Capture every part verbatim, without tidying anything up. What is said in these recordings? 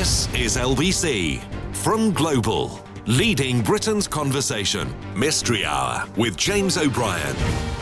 This is L B C from Global, leading Britain's conversation. Mystery Hour with James O'Brien.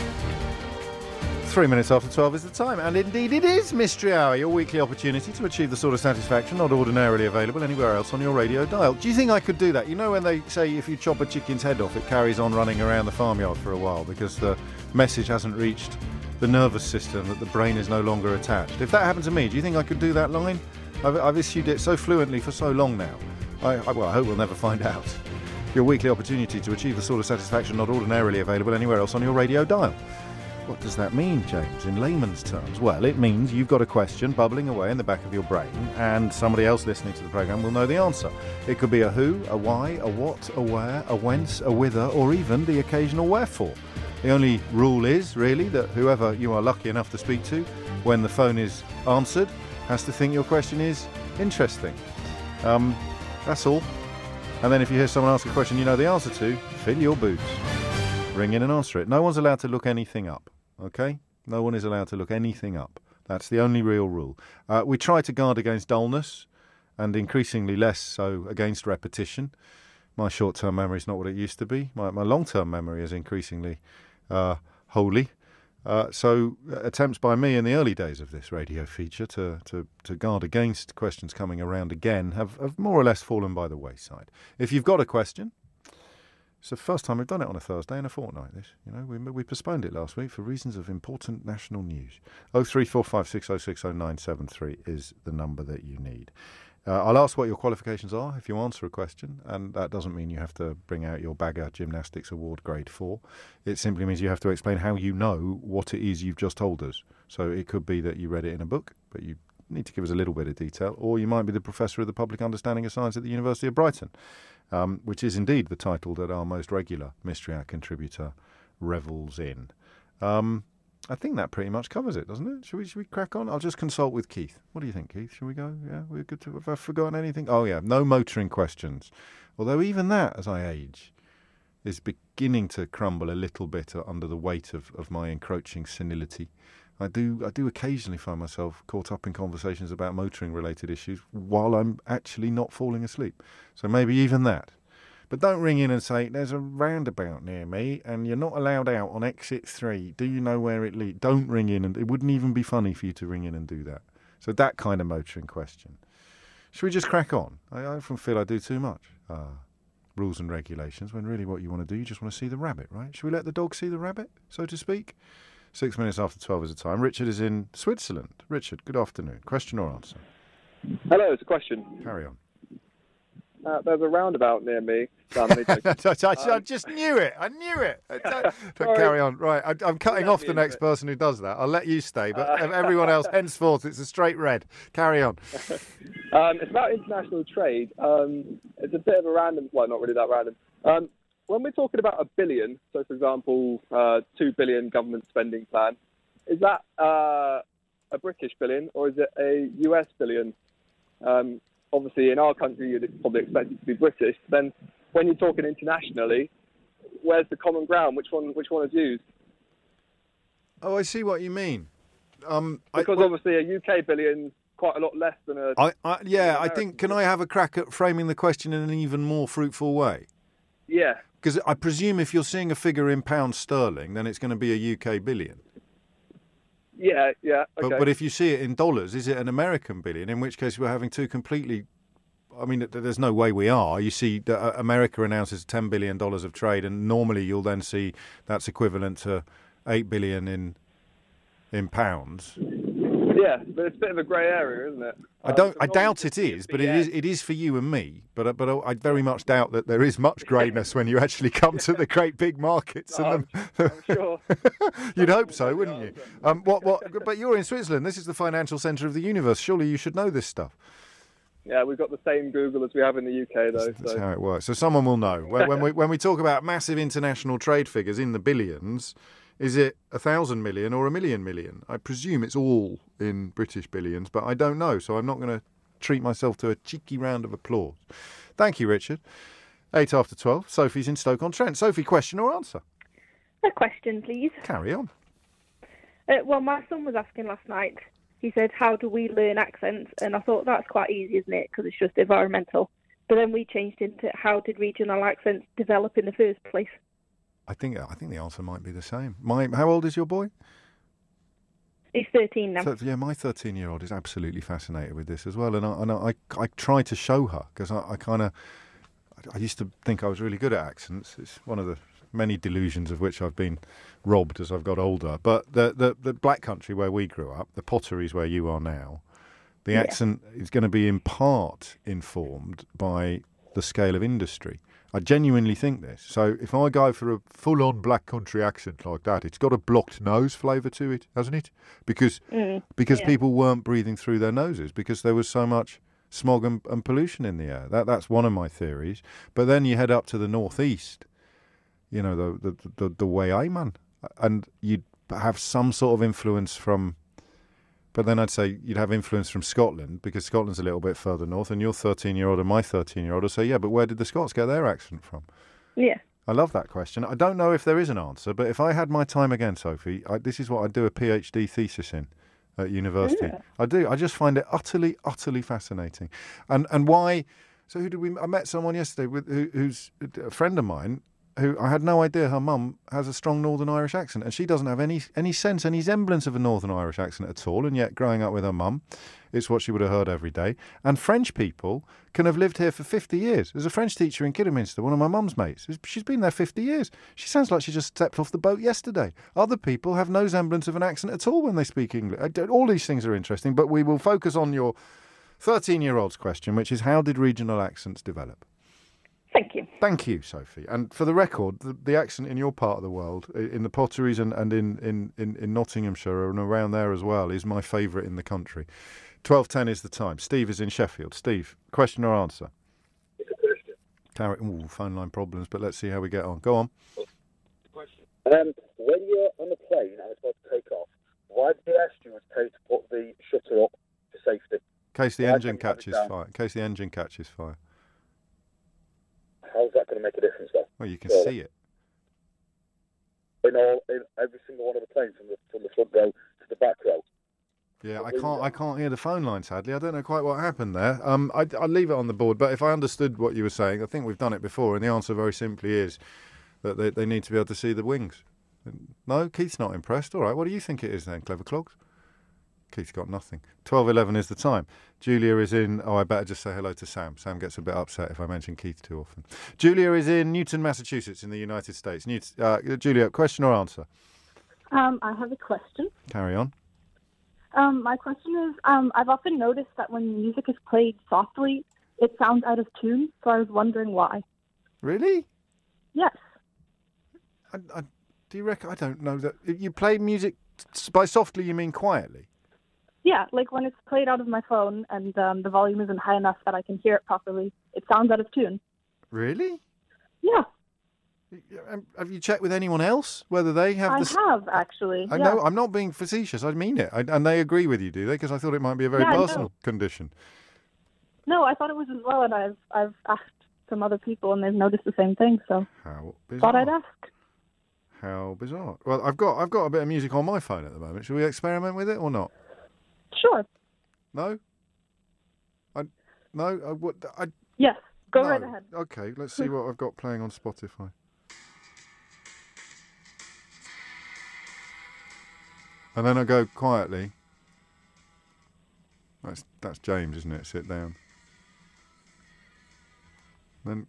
Three minutes after twelve is the time, and indeed it is Mystery Hour, your weekly opportunity to achieve the sort of satisfaction not ordinarily available anywhere else on your radio dial. Do you think I could do that? You know when they say if you chop a chicken's head off, it carries on running around the farmyard for a while because the message hasn't reached the nervous system, that the brain is no longer attached. If that happened to me, do you think I could do that line? I've, I've issued it so fluently for so long now. I, I, well, I hope we'll never find out. Your weekly opportunity to achieve the sort of satisfaction not ordinarily available anywhere else on your radio dial. What does that mean, James, in layman's terms? Well, it means you've got a question bubbling away in the back of your brain, and somebody else listening to the programme will know the answer. It could be a who, a why, a what, a where, a whence, a whither, or even the occasional wherefore. The only rule is, really, that whoever you are lucky enough to speak to when the phone is answered has to think your question is interesting. Um, that's all. And then if you hear someone ask a question you know the answer to, fill your boots. Ring in and answer it. No one's allowed to look anything up, okay? No one is allowed to look anything up. That's the only real rule. Uh, we try to guard against dullness, and increasingly less so against repetition. My short-term memory is not what it used to be. My, my long-term memory is increasingly uh, holy. Uh, so attempts by me in the early days of this radio feature to, to, to guard against questions coming around again have, have more or less fallen by the wayside. If you've got a question, it's the first time we've done it on a Thursday in a fortnight. This, you know, we we postponed it last week for reasons of important national news. Oh three four five six oh six oh nine seven three is the number that you need. Uh, I'll ask what your qualifications are if you answer a question, and that doesn't mean you have to bring out your Bagger Gymnastics Award Grade four. It simply means you have to explain how you know what it is you've just told us. So it could be that you read it in a book, but you need to give us a little bit of detail, or you might be the Professor of the Public Understanding of Science at the University of Brighton, um, which is indeed the title that our most regular Mystery Hour contributor revels in. Um... I think that pretty much covers it, doesn't it? Should we should we crack on? I'll just consult with Keith. What do you think, Keith? Should we go? Yeah, we're good to. Have I forgotten anything? Oh, yeah, no motoring questions. Although even that, as I age, is beginning to crumble a little bit under the weight of, of my encroaching senility. I do I do occasionally find myself caught up in conversations about motoring-related issues while I'm actually not falling asleep. So maybe even that. But don't ring in and say, there's a roundabout near me and you're not allowed out on exit three. Do you know where it leads? Don't ring in. And it wouldn't even be funny for you to ring in and do that. So that kind of motoring question. Should we just crack on? I often feel I do too much. Uh, rules and regulations, when really what you want to do, you just want to see the rabbit, right? Should we let the dog see the rabbit, so to speak? Six minutes after twelve is the time. Richard is in Switzerland. Richard, good afternoon. Question or answer? Hello, it's a question. Carry on. Uh, there's a roundabout near me. So I'm I, I, I just knew it. I knew it. Carry on. Right, I, I'm cutting off the next person who does that. I'll let you stay, but uh, everyone else, henceforth, it's a straight red. Carry on. um, it's about international trade. Um, it's a bit of a random, well, not really that random. Um, when we're talking about a billion, so for example, uh, two billion government spending plan, is that uh, a British billion or is it a U S billion? Um, Obviously, in our country, you'd probably expect it to be British. Then, when you're talking internationally, where's the common ground? Which one? Which one is used? Oh, I see what you mean. Um, because I, well, obviously, a U K billion quite a lot less than a. I, I, yeah, I think. Can I have a crack at framing the question in an even more fruitful way? Yeah. Because I presume if you're seeing a figure in pounds sterling, then it's going to be a U K billion. Yeah, yeah, okay. But, but if you see it in dollars, is it an American billion? In which case we're having two completely... I mean, there's no way we are. You see, America announces ten billion dollars of trade, and normally you'll then see that's equivalent to eight billion dollars in in pounds. Yeah, but it's a bit of a grey area, isn't it? I don't. I doubt it is, but it is. It is for you and me. But but I very much doubt that there is much greyness when you actually come to the great big markets. No, and I'm, I'm sure. You'd hope so, wouldn't you? Um, what what? But you're in Switzerland. This is the financial centre of the universe. Surely you should know this stuff. Yeah, we've got the same Google as we have in the U K, though. That's, that's so. how it works. So someone will know when, when we when we talk about massive international trade figures in the billions. Is it a thousand million or a million million? I presume it's all in British billions, but I don't know, so I'm not going to treat myself to a cheeky round of applause. Thank you, Richard. Eight after twelve. Sophie's in Stoke-on-Trent. Sophie, question or answer? A question, please. Carry on. Uh, well, my son was asking last night, he said, how do we learn accents? And I thought, that's quite easy, isn't it? Because it's just environmental. But then we changed into, how did regional accents develop in the first place? I think I think the answer might be the same. My, how old is your boy? He's thirteen now. So, yeah, my thirteen-year-old is absolutely fascinated with this as well. And I, and I, I try to show her, because I, I kind of... I used to think I was really good at accents. It's one of the many delusions of which I've been robbed as I've got older. But the, the, the black country where we grew up, the Potteries where you are now, the yeah. accent is going to be in part informed by the scale of industry. I genuinely think this. So if I go for a full-on black country accent like that, it's got a blocked nose flavour to it, hasn't it? Because mm, because yeah. people weren't breathing through their noses because there was so much smog and, and pollution in the air. That That's one of my theories. But then you head up to the northeast, you know, the the, the, the way I man, and you'd have some sort of influence from... But then I'd say you'd have influence from Scotland, because Scotland's a little bit further north, and your thirteen-year-old and my thirteen-year-old will say, yeah, but where did the Scots get their accent from? Yeah. I love that question. I don't know if there is an answer, but if I had my time again, Sophie, I, this is what I'd do a PhD thesis in at university. Yeah. I do. I just find it utterly, utterly fascinating. And and why... So who did we... I met someone yesterday with who, who's a friend of mine, who I had no idea her mum has a strong Northern Irish accent, and she doesn't have any any sense, any semblance of a Northern Irish accent at all, and yet growing up with her mum, it's what she would have heard every day. And French people can have lived here for fifty years. There's a French teacher in Kidderminster, one of my mum's mates. She's been there fifty years. She sounds like she just stepped off the boat yesterday. Other people have no semblance of an accent at all when they speak English. All these things are interesting, but we will focus on your thirteen-year-old's question, which is, how did regional accents develop? Thank you. Thank you, Sophie. And for the record, the, the accent in your part of the world, in the Potteries and, and in, in, in, in Nottinghamshire and around there as well, is my favourite in the country. twelve ten is the time. Steve is in Sheffield. Steve, question or answer? It's a question. Carry, ooh, phone line problems, but let's see how we get on. Go on. Question. Um, when you're on a plane and it's about to take off, why do the air stewards tell you to put the shutter up for safety? In case the why engine catches fire. In case the engine catches fire. How's that going to make a difference, though? Well, you can so, see it. In all, in every single one of the planes, from the from the front row to the back row. Yeah, I can't. I can't hear the phone line. Sadly, I don't know quite what happened there. Um, I, I'll leave it on the board. But if I understood what you were saying, I think we've done it before, and the answer very simply is that they they need to be able to see the wings. No, Keith's not impressed. All right, what do you think it is then, Clever Clogs? Keith's got nothing. twelve eleven is the time. Julia is in... Oh, I better just say hello to Sam. Sam gets a bit upset if I mention Keith too often. Julia is in Newton, Massachusetts in the United States. Newt, uh, Julia, question or answer? Um, I have a question. Carry on. Um, my question is, um, I've often noticed that when music is played softly, it sounds out of tune, so I was wondering why. Really? Yes. I, I, do you reckon... I don't know that... If you play music... By softly, you mean quietly? Yeah, like when it's played out of my phone and um, the volume isn't high enough that I can hear it properly, it sounds out of tune. Really? Yeah. Have you checked with anyone else whether they have? I the... have actually. I yeah. know. I'm not being facetious. I mean it. I, and they agree with you, do they? Because I thought it might be a very yeah, personal condition. No, I thought it was as well, and I've I've asked some other people, and they've noticed the same thing. So how bizarre. Thought I'd ask. How bizarre. Well, I've got I've got a bit of music on my phone at the moment. Should we experiment with it or not? Sure. No. I no. I what I. Yes. Go no. right ahead. Okay. Let's see what I've got playing on Spotify. And then I go quietly. That's that's James, isn't it? Sit down. Then.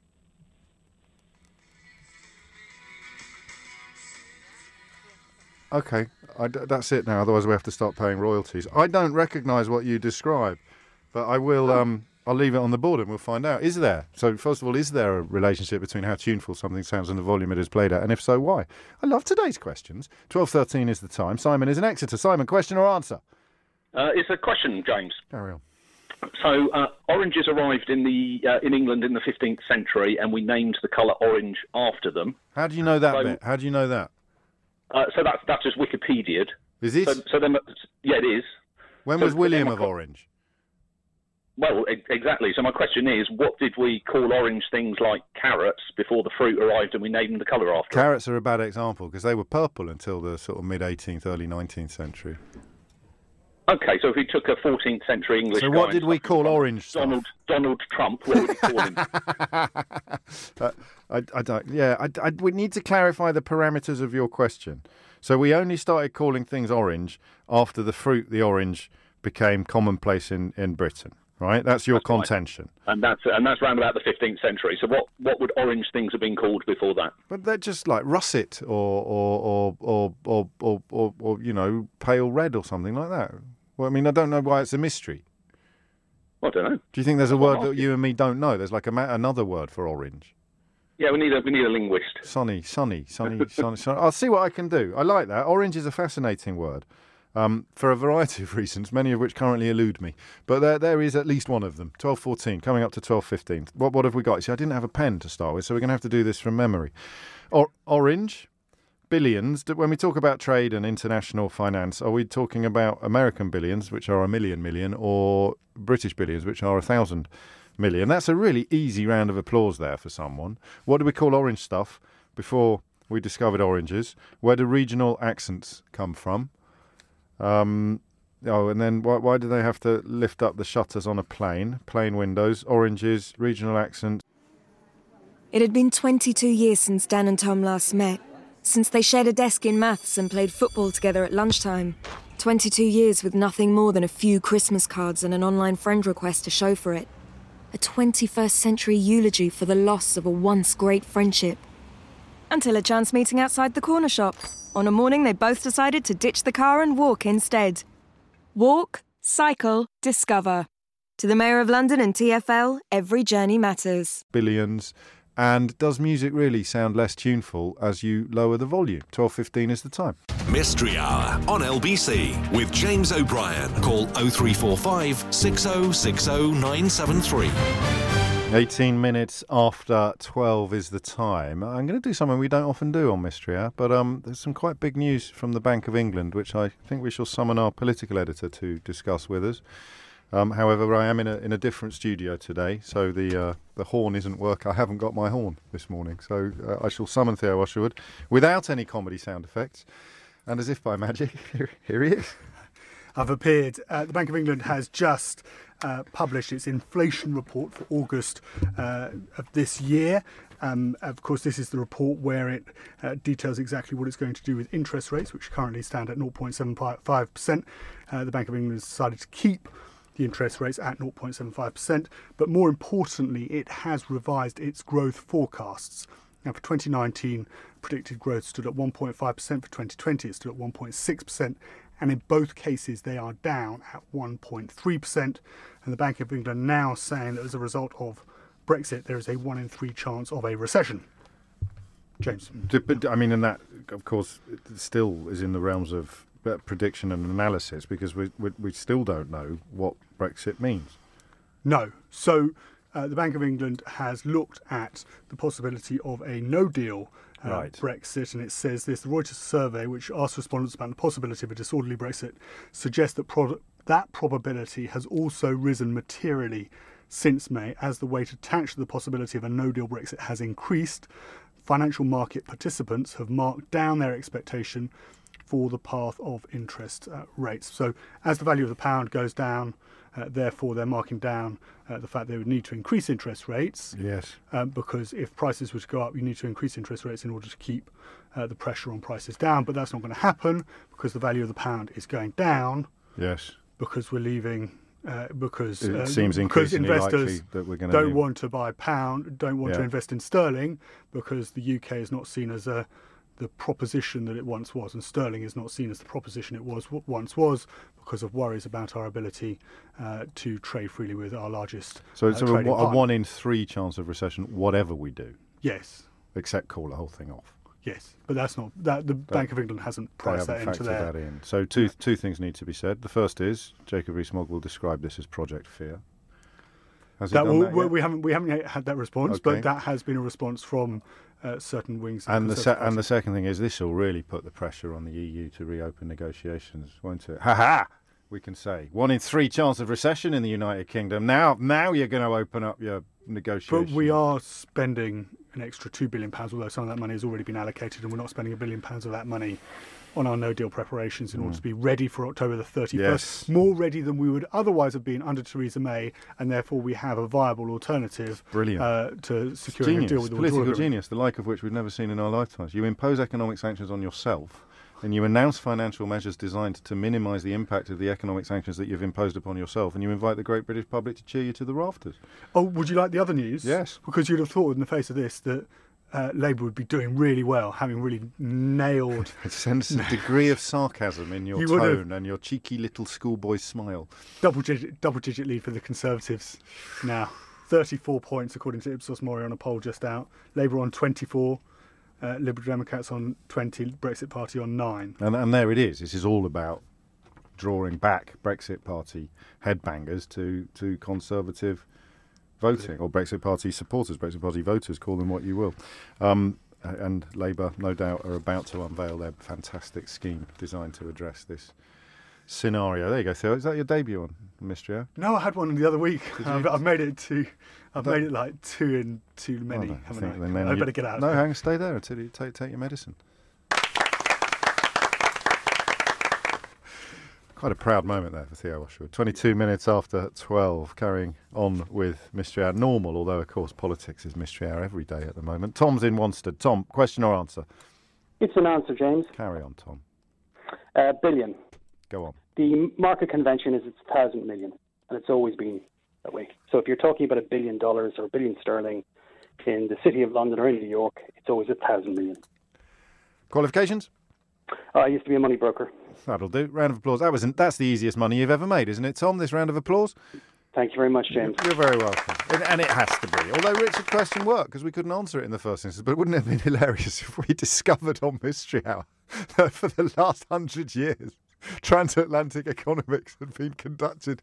Okay, I, that's it now. Otherwise, we have to start paying royalties. I don't recognise what you describe, but I will. Um, I'll leave it on the board, and we'll find out. Is there? So, first of all, is there a relationship between how tuneful something sounds and the volume it is played at? And if so, why? I love today's questions. Twelve thirteen is the time. Simon is in Exeter. Simon, question or answer? Uh, it's a question, James. Carry on. So, uh, oranges arrived in the uh, in England in the fifteenth century, and we named the colour orange after them. How do you know that so, bit? How do you know that? Uh, so that's that's just Wikipedia'd. Is it? So, so then, yeah, it is. When so, was William so of Orange? Well, e- exactly. So my question is, what did we call orange things like carrots before the fruit arrived and we named them the colour after? Carrots are a bad example because they were purple until the sort of mid-eighteenth, early nineteenth century. Okay, so if we took a fourteenth century English So guy what did we like call orange stuff? Donald Donald Trump, what would we call him? uh, I, I don't. Yeah, I, I, we need to clarify the parameters of your question. So we only started calling things orange after the fruit, the orange, became commonplace in, in Britain, right? That's your That's right. contention. And that's and that's round about the fifteenth century. So what, what would orange things have been called before that? But they're just like russet or or or or or, or, or, or you know, pale red or something like that. Well, I mean, I don't know why it's a mystery. I don't know. Do you think there's a That's word what I'm that you and me don't know? There's like a ma- another word for orange. Yeah, we need a we need a linguist. Sunny, sunny, sunny, sunny, sunny. I'll see what I can do. I like that. Orange is a fascinating word. Um, for a variety of reasons, many of which currently elude me. But there, there is at least one of them. twelve fourteen, coming up to twelve fifteen. What, what have we got? See, I didn't have a pen to start with, so we're going to have to do this from memory. Or, orange, billions. When we talk about trade and international finance, are we talking about American billions, which are a million million, or British billions, which are a thousand million? That's a really easy round of applause there for someone. What do we call orange stuff before we discovered oranges? Where do regional accents come from? Um, oh, and then why, why do they have to lift up the shutters on a plane? Plane windows, oranges, regional accent. It had been twenty-two years since Dan and Tom last met, since they shared a desk in maths and played football together at lunchtime. twenty-two years with nothing more than a few Christmas cards and an online friend request to show for it. A twenty-first century eulogy for the loss of a once great friendship. Until a chance meeting outside the corner shop. On a morning, they both decided to ditch the car and walk instead. Walk, cycle, discover. To the Mayor of London and T F L, every journey matters. Billions. And does music really sound less tuneful as you lower the volume? twelve fifteen is the time. Mystery Hour on L B C with James O'Brien. Call oh three four five, six oh six oh, nine seven three. eighteen minutes after twelve is the time. I'm going to do something we don't often do on Mystery Hour, but um, there's some quite big news from the Bank of England, which I think we shall summon our political editor to discuss with us. Um, however, I am in a in a different studio today, so the uh, the horn isn't working. I haven't got my horn this morning, so uh, I shall summon Theo Usherwood without any comedy sound effects. And as if by magic, here, here he is. I've appeared. Uh, the Bank of England has just uh, published its inflation report for August uh, of this year. Um, of course, this is the report where it uh, details exactly what it's going to do with interest rates, which currently stand at zero point seven five percent. Uh, the Bank of England has decided to keep the interest rates at zero point seven five percent, but more importantly, it has revised its growth forecasts. Now, for twenty nineteen, predicted growth stood at one point five percent. For twenty twenty, it stood at one point six percent. And in both cases, they are down at one point three percent. And the Bank of England now saying that as a result of Brexit, there is a one in three chance of a recession. James. But, I mean, and that, of course, still is in the realms of prediction and analysis, because we, we, we still don't know what Brexit means. No. So uh, the Bank of England has looked at the possibility of a no-deal Uh, right. Brexit, and it says this: the Reuters survey, which asked respondents about the possibility of a disorderly Brexit, suggests that pro- that probability has also risen materially since May, as the weight attached to the possibility of a no-deal Brexit has increased. Financial market participants have marked down their expectation for the path of interest uh, rates. So as the value of the pound goes down, uh, therefore they're marking down uh, the fact they would need to increase interest rates. Yes. Um, because if prices were to go up, you need to increase interest rates in order to keep uh, the pressure on prices down. But that's not going to happen because the value of the pound is going down. Yes. Because we're leaving, uh, because it uh, seems because increasingly investors likely that we're going to don't leave. want to buy pound, don't want Yeah. to invest in sterling, because the U K is not seen as a the proposition that it once was, and sterling is not seen as the proposition it was once was, because of worries about our ability uh, to trade freely with our largest. So it's uh, a, trading a partner. one in three chance of recession, whatever we do. Yes. Except call the whole thing off. Yes, but that's not that. The Bank of England hasn't They priced haven't that into factored their. that in. So two two things need to be said. The first is Jacob Rees-Mogg will describe this as Project Fear. Has he That done will, that yet? we haven't we haven't yet had that response, Okay. but that has been a response from uh, certain wings. of And the se- Conservative and the Party. second thing is this will really put the pressure on the E U to reopen negotiations, won't it? Ha ha! We can say one in three chance of recession in the United Kingdom. Now, now you're going to open up your negotiations. But we are spending an extra two billion pounds, although some of that money has already been allocated, and we're not spending a billion pounds of that money on our no deal preparations in mm. order to be ready for October the thirty-first. Yes. More ready than we would otherwise have been under Theresa May, and therefore we have a viable alternative Brilliant. Uh, to securing genius. a deal with the Political withdrawal genius, the like of which we've never seen in our lifetimes. You impose economic sanctions on yourself, and you announce financial measures designed to minimise the impact of the economic sanctions that you've imposed upon yourself, and you invite the great British public to cheer you to the rafters. Oh, would you like the other news? Yes. Because you'd have thought in the face of this that uh, Labour would be doing really well, having really nailed... It sends a degree of sarcasm in your You tone would've- and your cheeky little schoolboy smile. Double digit, double digit lead for the Conservatives now. thirty-four points according to Ipsos Mori on a poll just out. Labour on twenty-four, uh, Liberal Democrats on twenty, Brexit Party on nine. And, and there it is. This is all about drawing back Brexit Party headbangers to, to Conservative voting, or Brexit Party supporters, Brexit Party voters, call them what you will. Um, and Labour, no doubt, are about to unveil their fantastic scheme designed to address this scenario. There you go, Theo. Is that your debut on Mystery Hour? No, I had one the other week. Did you? I've, I've made it to, I've That- made it like two and too many. Oh, no, I haven't think I? then- then I you- better get out. No, hang on, stay there until you take, take your medicine. Quite a proud moment there for Theo Washwood. twenty-two minutes after twelve, carrying on with Mystery Hour. Normal, although, of course, politics is Mystery Hour every day at the moment. Tom's in Wanstead. Tom, question or answer? It's an answer, James. Carry on, Tom. Uh, billion. Go on. The market convention is it's a thousand million, and it's always been that way. So if you're talking about a billion dollars or a billion sterling in the city of London or in New York, it's always a thousand million. Qualifications? Uh, I used to be a money broker. That'll do. Round of applause. That was an, that's the easiest money you've ever made, isn't it, Tom? This round of applause? Thank you very much, James. You're very welcome. And, and it has to be. Although Richard's question worked, because we couldn't answer it in the first instance, but wouldn't it have been hilarious if we discovered on Mystery Hour that for the last hundred years, transatlantic economics had been conducted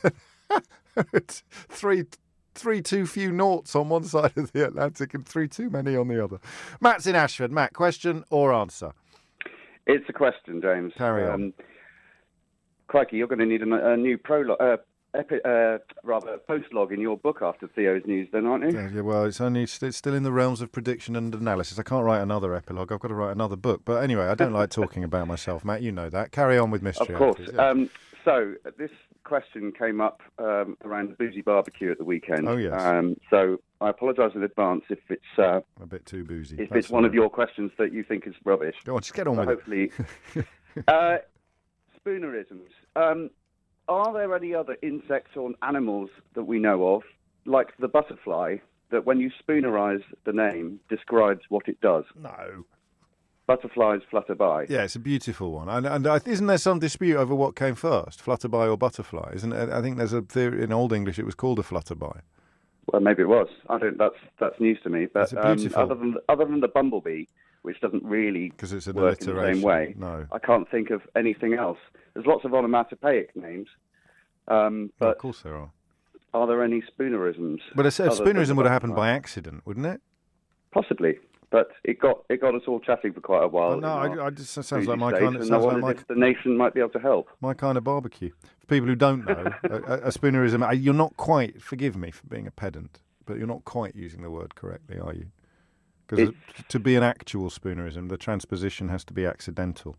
with three, three too few noughts on one side of the Atlantic and three too many on the other. Matt's in Ashford. Matt, question or answer? It's a question, James. Carry on. Um, crikey, you're going to need a, a new prologue, uh, epi- uh, rather post-log in your book after Theo's news, then, aren't you? Yeah, yeah, well, it's only it's still in the realms of prediction and analysis. I can't write another epilogue. I've got to write another book. But anyway, I don't like talking about myself, Matt. You know that. Carry on with Mystery. Of course. Please, yeah. Um, so this question came up um, around the boozy barbecue at the weekend. Oh, yes. Um, so I apologise in advance if it's uh, a bit too boozy. If That's it's one all of your questions that you think is rubbish. Go on, just get on so with hopefully, it. uh, spoonerisms. Um, are there any other insects or animals that we know of, like the butterfly, that when you spoonerise the name, describes what it does? No. Butterflies flutter by. Yeah, it's a beautiful one. And, and I, isn't there some dispute over what came first, flutterby or butterfly? Isn't it? I think there's a theory in Old English it was called a flutterby. Well, maybe it was. I don't. That's that's news to me. But It's a beautiful- um, other than other than the bumblebee, which doesn't really because it's an work in the alliteration. same way, No. I can't think of anything else. There's lots of onomatopoeic names, um, Well, but of course there are. are there any spoonerisms? But a, a other than spoonerism the would have happened butterfly? by accident, wouldn't it? Possibly, but it got it got us all chatting for quite a while. Oh, no, in our I, I just it sounds boozy like my state, kind. Of, and sounds I like wondered my if the nation might be able to help. my kind of barbecue. For people who don't know, a, a spoonerism. uh, You're not quite. Forgive me for being a pedant, but you're not quite using the word correctly, are you? Because to be an actual spoonerism, the transposition has to be accidental.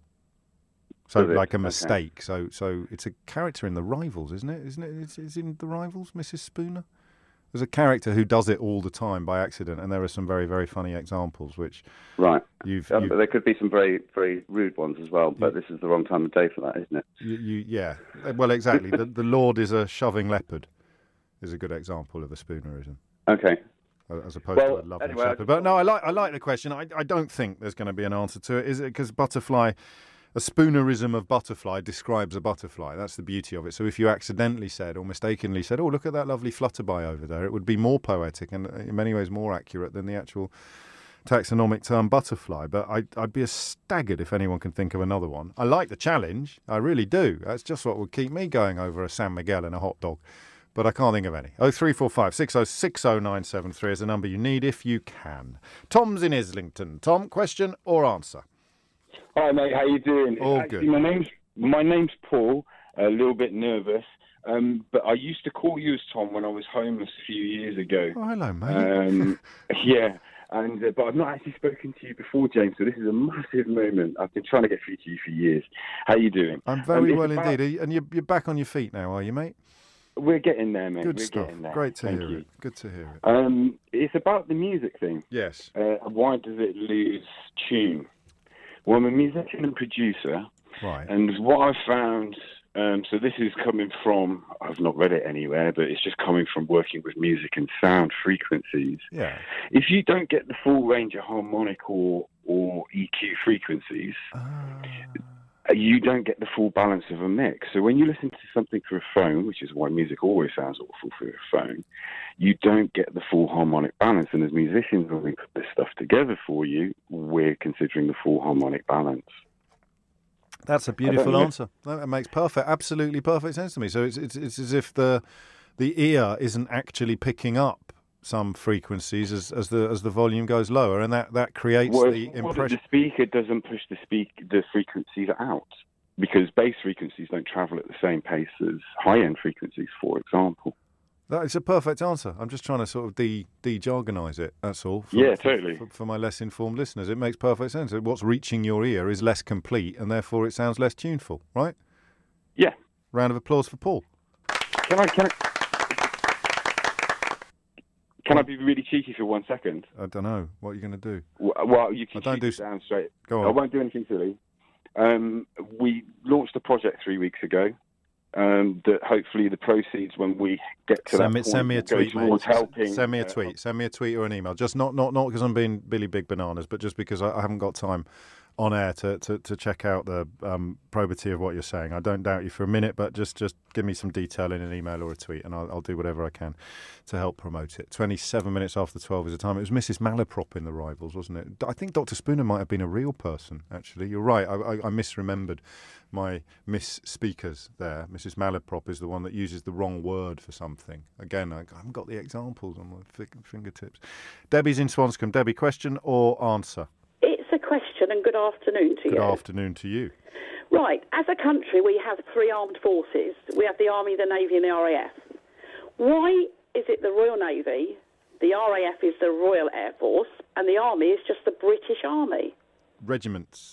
So, Does it? like a Okay. mistake. So, so it's a character in The Rivals, isn't it? Isn't it? It's, it's in The Rivals, Missus Spooner. There's a character who does it all the time by accident, and there are some very, very funny examples. Which Right. you've, Um, you've but there could be some very very rude ones as well. But this is the wrong time of day for that, isn't it? You, you, yeah. Well, exactly. the, the Lord is a shoving leopard is a good example of a spoonerism. Okay. As opposed Well, to a lovely anyway, I shepherd. But no, I like I like the question. I, I don't think there's going to be an answer to it. Is it because butterfly, a spoonerism of butterfly describes a butterfly. That's the beauty of it. So if you accidentally said or mistakenly said, oh, look at that lovely flutterby over there, it would be more poetic and in many ways more accurate than the actual taxonomic term butterfly. But I'd, I'd be staggered if anyone can think of another one. I like the challenge. I really do. That's just what would keep me going over a San Miguel and a hot dog. But I can't think of any. oh three four five, six oh six oh nine seven three is the number you need if you can. Tom's in Islington. Tom, question or answer? Hi mate, how you doing? All Actually, good. My name's my name's Paul. A little bit nervous, um, but I used to call you as Tom when I was homeless a few years ago. Oh, hello, mate. Um, yeah, And uh, but I've not actually spoken to you before, James. So this is a massive moment. I've been trying to get through to you for years. How are you doing? I'm very um, well about... indeed. Are you, and you're, you're back on your feet now, are you, mate? We're getting there, mate. Good We're stuff. Getting there. Great to Thank hear you. it. Good to hear it. Um, it's about the music thing. Yes. Uh, why does it lose tune? Well, I'm a musician and producer. Right. And what I've found, um, so this is coming from, I've not read it anywhere, but it's just coming from working with music and sound frequencies. Yeah. If you don't get the full range of harmonic or, or E Q frequencies, uh... you don't get the full balance of a mix. So when you listen to something through a phone, which is why music always sounds awful through a phone, you don't get the full harmonic balance. And as musicians, when we put this stuff together for you, we're considering the full harmonic balance. That's a beautiful answer. That makes perfect, absolutely perfect sense to me. So it's it's it's as if the the ear isn't actually picking up some frequencies as, as the as the volume goes lower, and that, that creates well, the well, impression. The speaker doesn't push the speak the frequencies out because bass frequencies don't travel at the same pace as high end frequencies, for example. That is a perfect answer. I'm just trying to sort of de de-jargonise it, that's all. For, yeah, for, totally. For, for my less informed listeners. It makes perfect sense. What's reaching your ear is less complete, and therefore it sounds less tuneful, right? Yeah. Round of applause for Paul. Can I, can I, can I be really cheeky for one second? I don't know. What are you going to do? Well, you can I don't shoot do... it down straight. Go on. I won't do anything silly. Um, we launched a project three weeks ago. Um, that hopefully the proceeds, when we get to send that me, point, send me a tweet, mate. helping. Send me a uh, tweet. Send me a tweet or an email. Just not not not because I'm being Billy Big Bananas, but just because I, I haven't got time on air to, to, to check out the um, probity of what you're saying. I don't doubt you for a minute, but just, just give me some detail in an email or a tweet, and I'll, I'll do whatever I can to help promote it. twenty-seven minutes after twelve is the time. It was Missus Malaprop in The Rivals, wasn't it? I think Doctor Spooner might have been a real person, actually. You're right. I, I, I misremembered my Miss Speakers there. Missus Malaprop is the one that uses the wrong word for something. Again, I haven't got the examples on my fingertips. Debbie's in Swanscombe. Debbie, question or answer? It's a question, and good afternoon to good you. Good afternoon to you. Right, as a country, we have three armed forces. We have the Army, the Navy, and the R A F. Why is it the Royal Navy, the R A F is the Royal Air Force, and the Army is just the British Army? Regiments.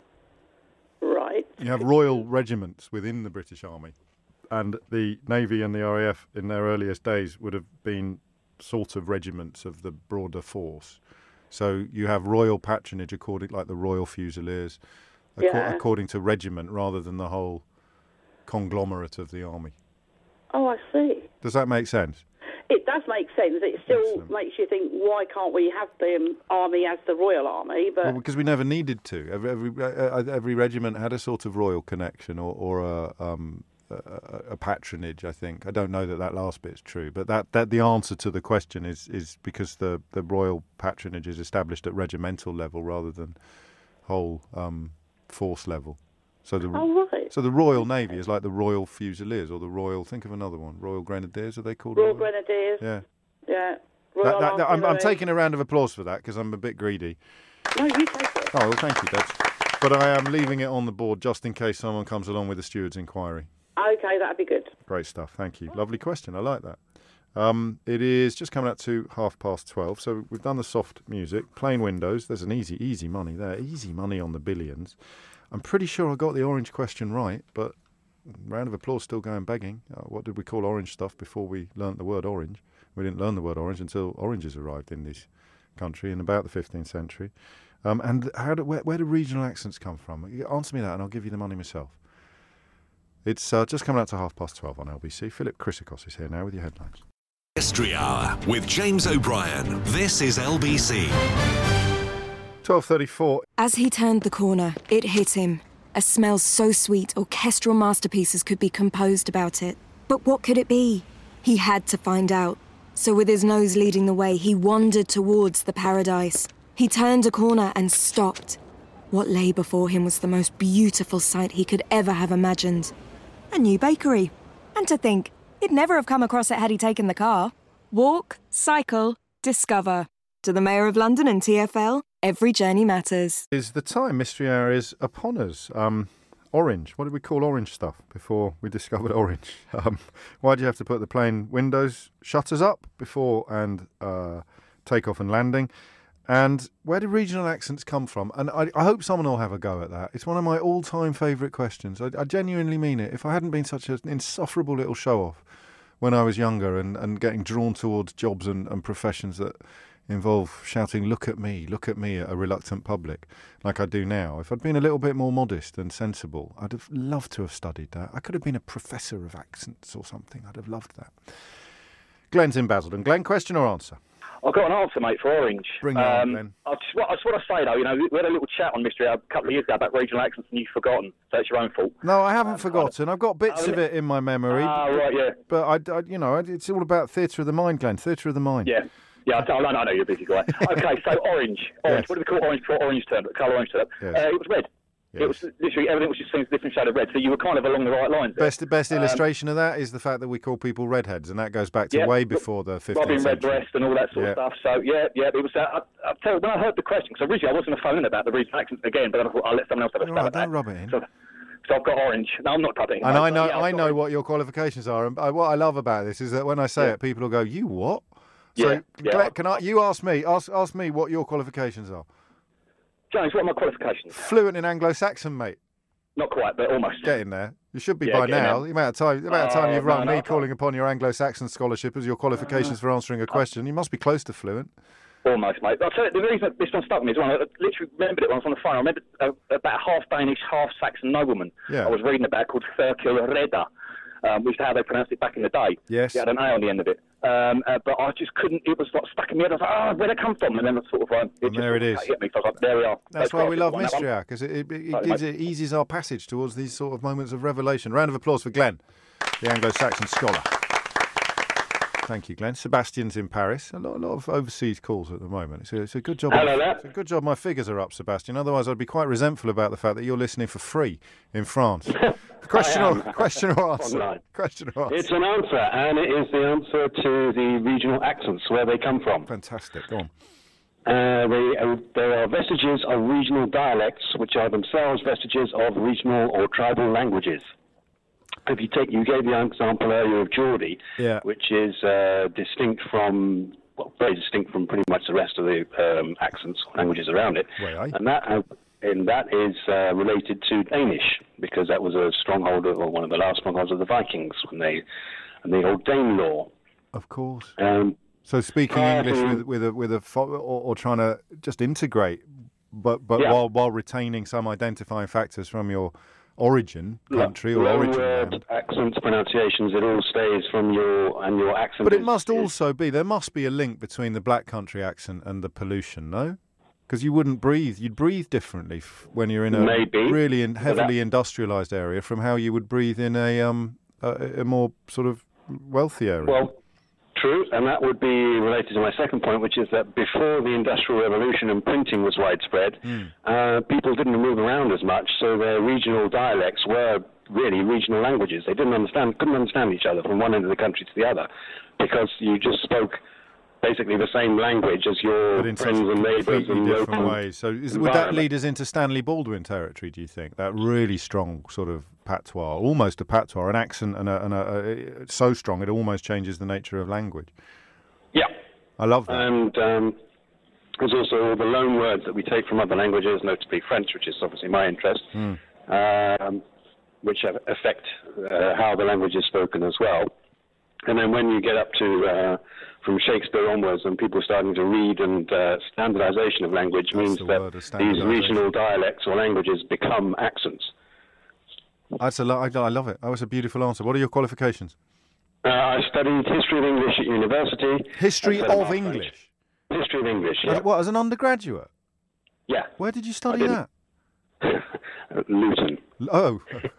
Right. You have royal regiments within the British Army, and the Navy and the R A F in their earliest days would have been sort of regiments of the broader force. So you have royal patronage, according like the Royal Fusiliers, ac- yeah. according to regiment, rather than the whole conglomerate of the army. Oh, I see. Does that make sense? It does make sense. It still Excellent. Makes you think, why can't we have the um, army as the Royal Army? But well, because we never needed to. Every every, uh, every regiment had a sort of royal connection or, or a, um, a, a patronage, I think. I don't know that that last bit's true, but that, that the answer to the question is, is because the, the royal patronage is established at regimental level rather than whole um, force level. So the oh, right. so the Royal Navy is like the Royal Fusiliers or the Royal. Think of another one. Royal Grenadiers, are they called? Royal, Royal? Grenadiers. Yeah. Yeah. Royal that, that, that, I'm, I'm taking a round of applause for that because I'm a bit greedy. No, you take it. Oh, well, thank you, Debs. But I am leaving it on the board just in case someone comes along with a steward's inquiry. Okay, that'd be good. Great stuff. Thank you. Lovely question. I like that. Um, it is just coming up to half past twelve. So we've done the soft music. Plain windows. There's an easy, easy money there. Easy money on the billions. I'm pretty sure I got the orange question right, but round of applause still going begging. Uh, what did we call orange stuff before we learnt the word orange? We didn't learn the word orange until oranges arrived in this country in about the fifteenth century. Um, and how do, where, where do regional accents come from? Answer me that and I'll give you the money myself. It's uh, just coming up to half past twelve on L B C. Philip Chrysikos is here now with your headlines. History Hour with James O'Brien. This is L B C. twelve thirty-four. As he turned the corner, it hit him. A smell so sweet, orchestral masterpieces could be composed about it. But what could it be? He had to find out. So with his nose leading the way, he wandered towards the paradise. He turned a corner and stopped. What lay before him was the most beautiful sight he could ever have imagined. A new bakery. And to think, he'd never have come across it had he taken the car. Walk, cycle, discover. To the Mayor of London and T F L, every journey matters. Is the time Mystery Hour is upon us. Um, orange. What did we call orange stuff before we discovered orange? Um, why do you have to put the plane windows shutters up before and uh, takeoff and landing? And where do regional accents come from? And I, I hope someone will have a go at that. It's one of my all-time favourite questions. I, I genuinely mean it. If I hadn't been such an insufferable little show-off when I was younger and, and getting drawn towards jobs and, and professions that involve shouting, look at me, look at me, at a reluctant public, like I do now. If I'd been a little bit more modest and sensible, I'd have loved to have studied that. I could have been a professor of accents or something. I'd have loved that. Glenn's in Basildon. Glenn, question or answer? I've got an answer, mate, for Orange. Bring it on, Glenn. I just, I just want to say, though, you know, we had a little chat on Mystery Hour a couple of years ago about regional accents and you've forgotten, so it's your own fault. No, I haven't forgotten. I've got bits Oh, of it in my memory. Ah, right, yeah. But, I, I, you know, it's all about theatre of the mind, Glenn, theatre of the mind. Yeah. Yeah, I, I, know, I know you're a busy guy. Okay, so orange. Orange. Yes. What do we call orange before orange turned? The colour orange turned up. Yes. Uh, it was red. It was literally everything was just a different shade of red. So you were kind of along the right lines there. Best best Um, illustration of that is the fact that we call people redheads, and that goes back to yeah, way before the fifteenth Robin century. Redbreast and all that sort Yeah. of stuff. So yeah, yeah, it was. Uh, I, I tell you, when I heard the question, because originally I was going to phone in about the regional accents again, but then I thought I'll let someone else have a All stab right, at that. don't rub it in. So, so I've got orange. No, I'm not rubbing it in. And mate, I but know yeah, I've I got know orange. what your qualifications are, and I, what I love about this is that when I say Yeah. it, people will go, "You what?" Yeah, So, yeah. Glenn, can I? You ask me. Ask ask me what your qualifications are. James, what are my qualifications? Fluent in Anglo-Saxon, mate. Not quite, but almost. Get in there. You should be Yeah, by get in now. there. The amount of time, the amount of time Oh, you've no, run no, me I calling upon your Anglo-Saxon scholarship as your qualifications for answering a question. You must be close to fluent. Almost, mate. I'll tell you, the reason this one stuck me is one, I literally remembered it when I was on the phone. I remembered uh, about a half-Danish, half-Saxon nobleman Yeah. I was reading about called Thurkill Redder, um, which is how they pronounced it back in the day. Yes. It had an A on the end of it. Um, uh, but I just couldn't, it was like stuck in my head. I was like, oh, where'd it come from? And then I sort of, um, it And there it just is. hit me. So I was like, there we are. That's Those why we classes love won that Mystery one. Hour, because it, it, it, Sorry, gives mate. it eases our passage towards these sort of moments of revelation. Round of applause for Glenn, the Anglo-Saxon scholar. Thank you, Glenn. Sebastian's in Paris. A lot, a lot of overseas calls at the moment. It's a, it's a good job. Hello my, there. It's a good job my figures are up, Sebastian. Otherwise, I'd be quite resentful about the fact that you're listening for free in France. Question or question or answer? Online. Question or answer? It's an answer, and it is the answer to the regional accents, where they come from. Fantastic. Go on. Uh, they, uh, there are vestiges of regional dialects, which are themselves vestiges of regional or tribal languages. If you take, you gave the example earlier of Geordie, Yeah. which is uh, distinct from, well, very distinct from pretty much the rest of the um, accents or languages around it, Well, aye. and that uh, and that is uh, related to Danish, because that was a stronghold of, or one of the last strongholds of the Vikings when they, and the old Danelaw. Of course. Um, So speaking Uh, English hmm. with with a with a fo- or, or trying to just integrate, but but Yeah. while while retaining some identifying factors from your origin country or loan origin word, land. accents, pronunciations, it all stays from your, and your accent. But it is- must is- also be there must be a link between the Black Country accent and the pollution, no? Because you wouldn't breathe. You'd breathe differently f- when you're in a Maybe. really in, But heavily that- industrialised area from how you would breathe in a um a, a more sort of wealthy area. Well, true, and that would be related to my second point, which is that before the Industrial Revolution and printing was widespread, Hmm. uh, people didn't move around as much, so their regional dialects were really regional languages. They didn't understand, couldn't understand each other from one end of the country to the other, because you just spoke basically the same language as your but in such friends and neighbours completely and different local ways. So is, would that environment. lead us into Stanley Baldwin territory, do you think? That really strong sort of patois, almost a patois, an accent and a, and a, a so strong it almost changes the nature of language. Yeah. I love that. And um, there's also all the loan words that we take from other languages, notably French, which is obviously my interest, Hmm. um, which have- affect uh, how the language is spoken as well. And then when you get up to uh, from Shakespeare onwards, and people starting to read, and uh, standardization of language That's means the that word, of these standardisation. regional dialects or languages become accents. That's a lo- I, I love it. That was a beautiful answer. What are your qualifications? Uh, I studied history of English at university. History and so of my English? French. History of English, As- yeah. What, as an undergraduate? Yeah. Where did you study I that? At Luton. Oh.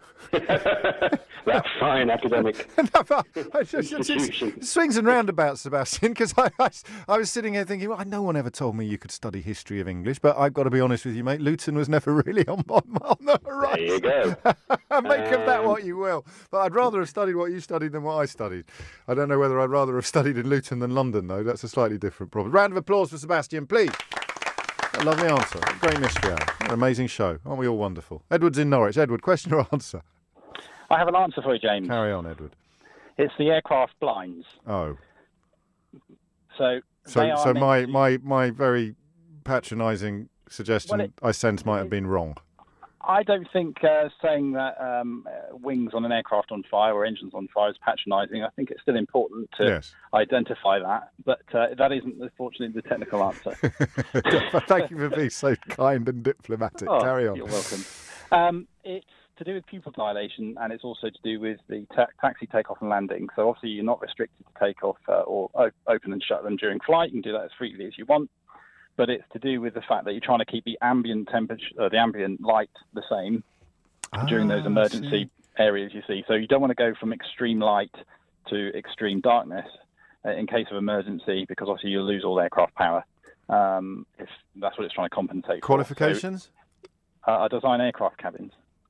That fine academic institution. Swings and roundabouts, Sebastian, because I, I, I was sitting here thinking, well, no one ever told me you could study history of English, but I've got to be honest with you, mate, Luton was never really on, on, on the horizon. There you go. Make of that Um, what you will. But I'd rather have studied what you studied than what I studied. I don't know whether I'd rather have studied in Luton than London, though. That's a slightly different problem. Round of applause for Sebastian, please. A lovely answer. Great mystery hour. An amazing show. Aren't we all wonderful? Edward's in Norwich. Edward, question or answer? I have an answer for you, James. Carry on, Edward. It's the aircraft blinds. Oh. So, So, they are so meant my, to- my, my very patronising suggestion Well, it- I sense might have been wrong. I don't think uh, saying that um, uh, wings on an aircraft on fire or engines on fire is patronising. I think it's still important to Yes. identify that, but uh, that isn't, unfortunately, the technical answer. Thank you for being so kind and diplomatic. Oh, Carry on. You're welcome. Um, it's to do with pupil dilation, and it's also to do with the ta- taxi takeoff and landing. So obviously you're not restricted to take off uh, or o- open and shut them during flight. You can do that as freely as you want. But it's to do with the fact that you're trying to keep the ambient temperature, uh, the ambient light the same during those Ah, I emergency areas you see. So you don't want to go from extreme light to extreme darkness uh, in case of emergency, because obviously you'll lose all aircraft power. Um, if that's what it's trying to compensate Qualifications? for. So, uh, I design aircraft cabins.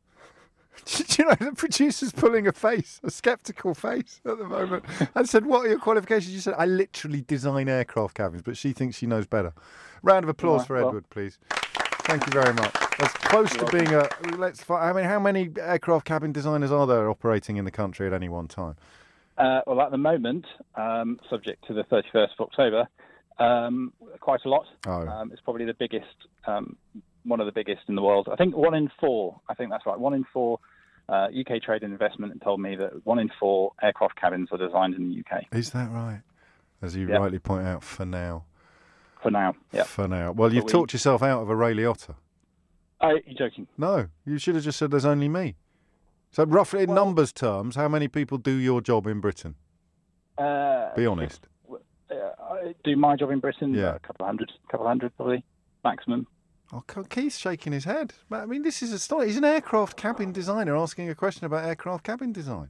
Do you know, the producer's pulling a face, a sceptical face at the moment. I said, what are your qualifications? You said, I literally design aircraft cabins, but she thinks she knows better. Round of applause Right, for well- Edward, please. Thank you very much. That's close to being a... Let's. fi- I mean, how many aircraft cabin designers are there operating in the country at any one time? Uh, well, at the moment, um, subject to the thirty-first of October, um, quite a lot. Oh. Um, it's probably the biggest, um, one of the biggest in the world. I think one in four, I think that's right, one in four uh, U K Trade and Investment told me that one in four aircraft cabins are designed in the U K. Is that right? As you Yep. rightly point out, for now. For now, yeah. For now. Well, you've we- talked yourself out of a Ray Liotta. Are you joking? No, you should have just said there's only me. So roughly in numbers terms, how many people do your job in Britain? Uh, Be honest. Uh, I do my job in Britain, Yeah. uh, a couple of hundred, couple of hundred probably, maximum. Oh, Keith's shaking his head. I mean, this is astonishing. He's an aircraft cabin designer asking a question about aircraft cabin design.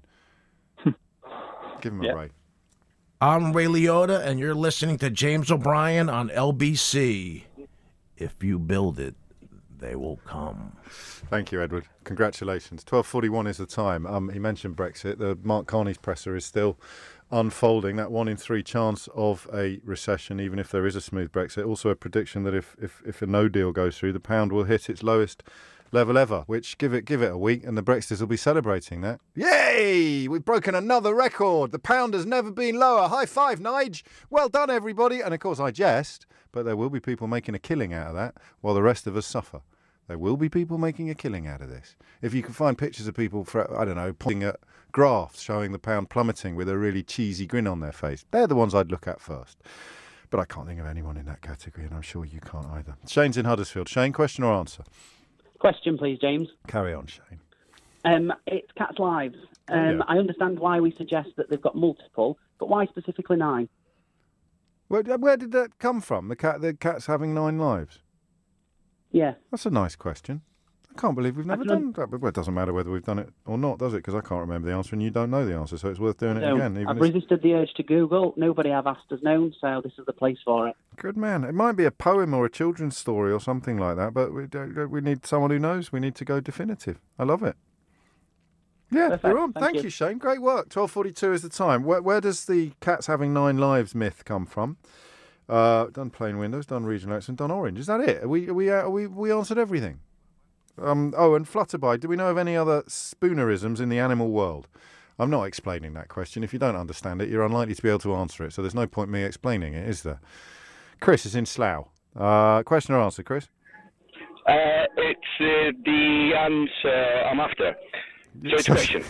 Give him a Yeah. Ray. I'm Ray Liotta, and you're listening to James O'Brien on L B C. If you build it, they will come. Thank you, Edward. Congratulations. twelve forty-one is the time. Um, he mentioned Brexit. The Mark Carney's presser is still unfolding. That one in three chance of a recession, even if there is a smooth Brexit. Also a prediction that if, if, if a no deal goes through, the pound will hit its lowest level ever, which give it give it a week and the Brexiters will be celebrating that. Yay! We've broken another record. The pound has never been lower. High five, Nige. Well done, everybody. And of course, I jest, but there will be people making a killing out of that while the rest of us suffer. There will be people making a killing out of this. If you can find pictures of people, for, I don't know, pointing at graphs showing the pound plummeting with a really cheesy grin on their face, they're the ones I'd look at first. But I can't think of anyone in that category, and I'm sure you can't either. Shane's in Huddersfield. Shane, question or answer? Question, please, James. Carry on, Shane. Um, it's Cats Lives. Um, Oh, yeah. I understand why we suggest that they've got multiple, but why specifically nine? Where, where did that come from? The cat, the cat's having nine lives. Yeah. That's a nice question. I can't believe we've never I done don't- that. But well, it doesn't matter whether we've done it or not, does it? Because I can't remember the answer and you don't know the answer, so it's worth doing it So, again. Even I've if- resisted the urge to Google. Nobody I've asked has known, so this is the place for it. Good man. It might be a poem or a children's story or something like that, but we don't, we need someone who knows. We need to go definitive. I love it. Yeah, Perfect. you're on. Thank Thank, you. you, Shane. Great work. twelve forty-two is the time. Where, where does the cats having nine lives myth come from? Uh, done plain windows, done regional accent, done orange. Is that it? Are we, are we, are we, we answered everything. Um, oh, and Flutterby, do we know of any other spoonerisms in the animal world? I'm not explaining that question. If you don't understand it, you're unlikely to be able to answer it, so there's no point me explaining it, is there? Chris is in Slough. Uh, question or answer, Chris? Uh, it's uh, the answer I'm after. So it's a question.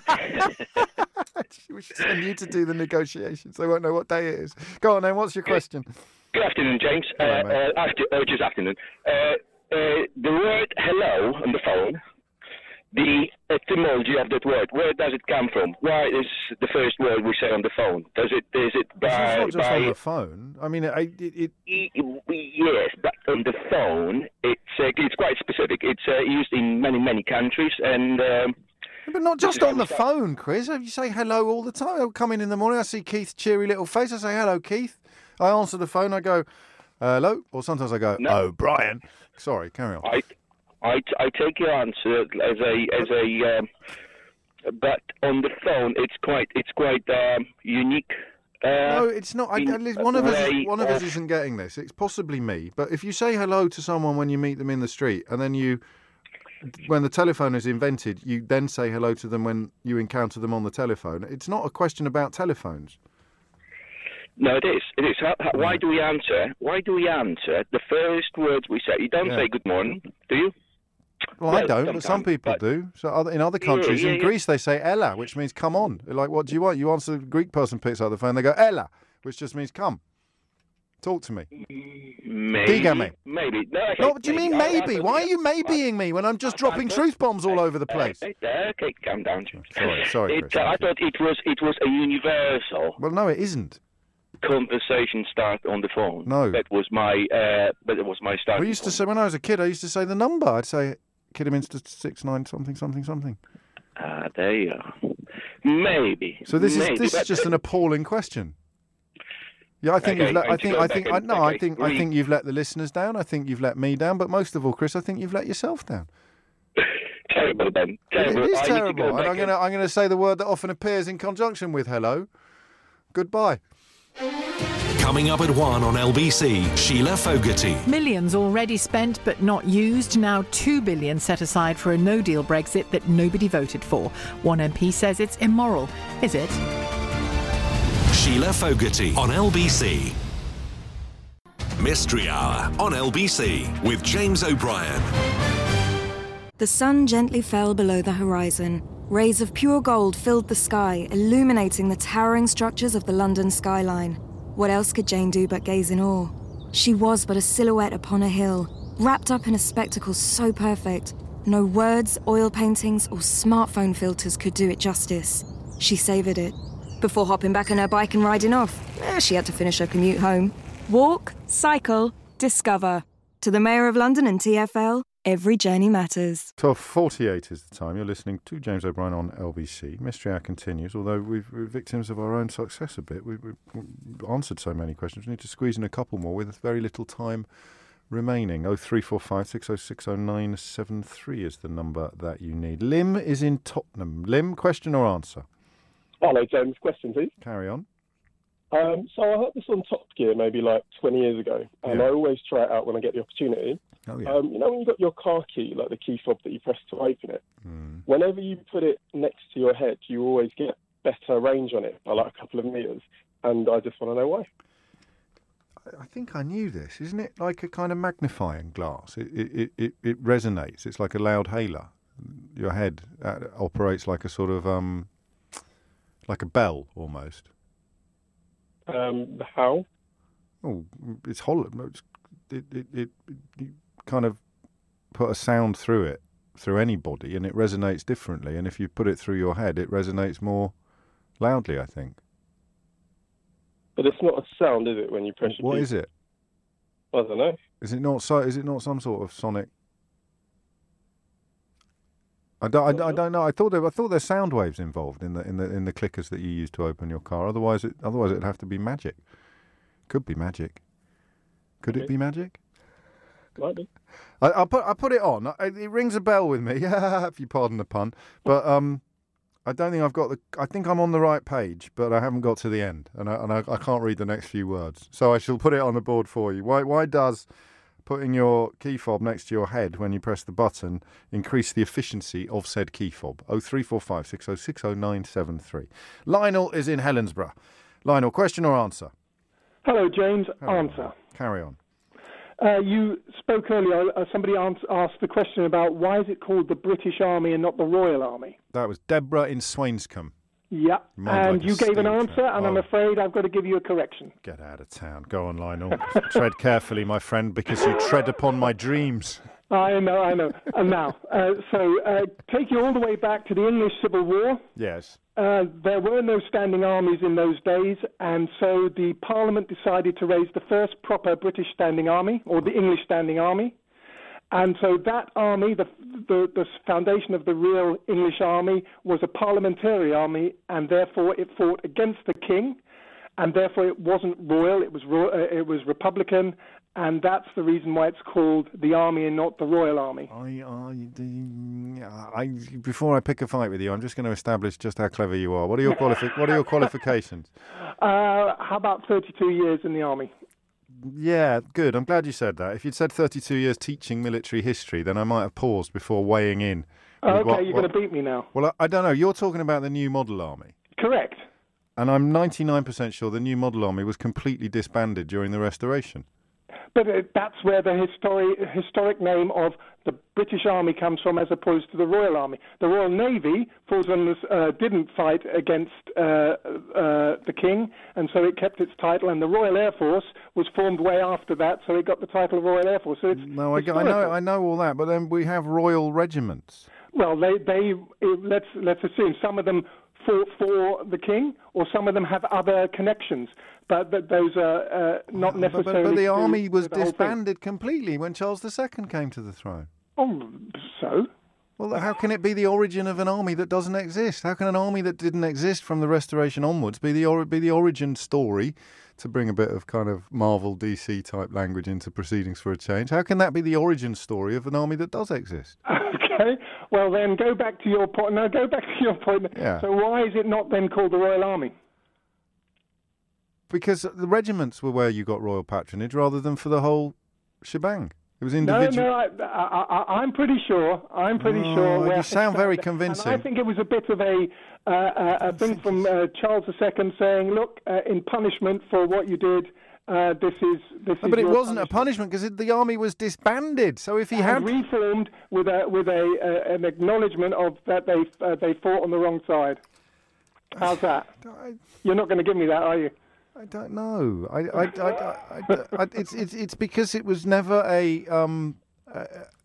We should send you to do the negotiations. They won't know what day it is. Go on then, what's your question? Good afternoon, James. Hello, uh, mate. uh, after, oh, just afternoon. Uh, uh, the word hello on the phone, the etymology of that word, where does it come from? Why is the first word we say on the phone? Does it, is it by... It's not just by on the phone. I mean, it... it, it Yes, but on the phone, it's uh, it's quite specific. It's uh, used in many, many countries, and... Um, But not just on the phone, Chris. You say hello all the time. I'll come in in the morning, I see Keith's cheery little face. I say, hello, Keith. I answer the phone, I go, hello. Or sometimes I go, oh, Brian. Sorry, carry on. I, I, I take your answer as a as a, um, but on the phone it's quite it's quite um, unique. Uh, No, it's not. I, in at least one of us, way is, one of us of- isn't getting this. It's possibly me. But if you say hello to someone when you meet them in the street, and then you, when the telephone is invented, you then say hello to them when you encounter them on the telephone. It's not a question about telephones. No, it is. It is. How, how, why do we answer? Why do we answer the first words we say? You don't Yeah. say good morning, do you? Well, I don't, but some people do. So other, in other countries, yeah, in yeah. Greece, they say Ella, which means come on. They're like, what do you want? You answer, the Greek person picks up the phone, they go Ella, which just means come. Talk to me. Maybe. Dígame. Maybe. No, okay, No, what do you mean I- I- maybe? Why are you maybeing me when I'm just dropping truth bombs all over the place? Okay, okay, calm down, James. Sorry, sorry, It, Chris. uh, I thought it was it was a universal Well, no, it isn't. conversation start on the phone. No. That was my uh, that was my start. I used to say, when I was a kid, I used to say the number. I'd say Kidderminster six nine something, something, something. Ah, there you are. Maybe. So this Maybe, is this but- is just an appalling question. Yeah, I think Okay, you've let. I and to think. go I back think. I, and- no, I okay, think. I re- think you've let the listeners down. I think you've let me down. But most of all, Chris, I think you've let yourself down. Terrible, Ben. Terrible. It is I need to terrible, go and back I'm going to. I'm going to say the word that often appears in conjunction with hello. Goodbye. Coming up at one on L B C, Sheila Fogarty. Millions already spent but not used. Now two billion set aside for a no-deal Brexit that nobody voted for. One M P says it's immoral. Is it? Sheila Fogarty on L B C. Mystery Hour on L B C with James O'Brien. The sun gently fell below the horizon. Rays of pure gold filled the sky, illuminating the towering structures of the London skyline. What else could Jane do but gaze in awe? She was but a silhouette upon a hill, wrapped up in a spectacle so perfect. No words, oil paintings, or smartphone filters could do it justice. She savoured it. Before hopping back on her bike and riding off, eh, she had to finish her commute home. Walk, cycle, discover. To the Mayor of London and T F L, every journey matters. twelve forty-eight is the time. You're listening to James O'Brien on L B C. Mystery Hour continues, although we've, we're victims of our own success a bit. We've, we've answered so many questions. We need to squeeze in a couple more with very little time remaining. oh three four five, six oh six, oh nine seven three is the number that you need. Lim is in Tottenham. Lim, question or answer? Hello, James. Question, please. Carry on. Um, so I heard this on Top Gear maybe like twenty years ago, and Yeah. I always try it out when I get the opportunity. Oh, yeah. Um, you know when you've got your car key, like the key fob that you press to open it, Mm. whenever you put it next to your head, you always get better range on it by like a couple of metres, and I just want to know why. I think I knew this. Isn't it like a kind of magnifying glass? It it, it, it resonates. It's like a loud hailer. Your head uh, operates like a sort of, um, like a bell almost. Um, how? Oh, it's hollow. It's, it, it, it, you kind of put a sound through it, through any body, and it resonates differently. And if you put it through your head, it resonates more loudly, I think. But it's not a sound, is it, when you press your What key? is it? I don't know. Is it not so? Is it not some sort of sonic? I don't. I, I don't know. I thought there. I thought there's sound waves involved in the in the in the clickers that you use to open your car. Otherwise, it otherwise it'd have to be magic. Could be magic. Could it Okay. be magic? Might be. I, I'll put I put it on. I, it rings a bell with me, if you pardon the pun. But um, I don't think I've got the. I think I'm on the right page, but I haven't got to the end, and I and I, I can't read the next few words. So I shall put it on the board for you. Why why does putting your key fob next to your head when you press the button increase the efficiency of said key fob? Oh three four five six oh six oh nine seven three. Lionel is in Helensburgh. Lionel, question or answer? Hello, James. Hello. Answer. Carry on. Uh, you spoke earlier, uh, somebody ans- asked the question about why is it called the British Army and not the Royal Army? That was Deborah in Swainscombe. Yeah, Mind and like a you gave an steel answer, trap. and I'm Oh. afraid I've got to give you a correction. Get out of town. Go on, Lionel. Tread carefully, my friend, because you tread upon my dreams. I know, I know. And now, uh, so uh, take you all the way back to the English Civil War. Yes. Uh, there were no standing armies in those days, and so the Parliament decided to raise the first proper British standing army, or the English standing army. And so that army, the, the, the foundation of the real English army, was a parliamentary army, and therefore it fought against the king, and therefore it wasn't royal, it was ro- uh, it was republican, and that's the reason why it's called the army and not the Royal Army. I, I, I, before I pick a fight with you, I'm just going to establish just how clever you are. What are your qualifi- What are your qualifications? Uh, how about thirty-two years in the army? Yeah, good. I'm glad you said that. If you'd said thirty-two years teaching military history, then I might have paused before weighing in. with Okay, what- you're what- going to beat me now. Well, I, I don't know. You're talking about the new model army. Correct. And I'm ninety-nine percent sure the new model army was completely disbanded during the Restoration. But uh, that's where the historic, historic name of the British Army comes from, as opposed to the Royal Army. The Royal Navy, falls on this, uh, didn't fight against uh, uh, the King, and so it kept its title. And the Royal Air Force was formed way after that, so it got the title of Royal Air Force. So it's No, I, I know, I know all that, but then we have royal regiments. Well, they, they let's let's assume some of them fought for the King, or some of them have other connections, but, but those are uh, not But, necessarily. but, but the to army do was with the whole thing. disbanded completely when Charles the Second came to the throne. Oh, so? Well, how can it be the origin of an army that doesn't exist? How can an army that didn't exist from the Restoration onwards be the or- be the origin story, to bring a bit of kind of Marvel D C type language into Proceedings for a Change? How can that be the origin story of an army that does exist? Okay, well then go back to your point. No, go back to your point. Yeah. So why is it not then called the Royal Army? Because the regiments were where you got royal patronage rather than for the whole shebang. It was No, individual. no, I, I, I, I'm pretty sure. I'm pretty Oh, sure. you where sound it very started. convincing. And I think it was a bit of a uh, uh, a thing from uh, Charles the Second saying, "Look, uh, in punishment for what you did, uh, this is this No, is." but it your wasn't a punishment because the army was disbanded. So if he and had reformed with a with a uh, an acknowledgement of that they uh, they fought on the wrong side. How's that? You're not going to give me that, are you? I don't know. I, I, I, I, I, I, it's, it's, it's because it was never a um, uh,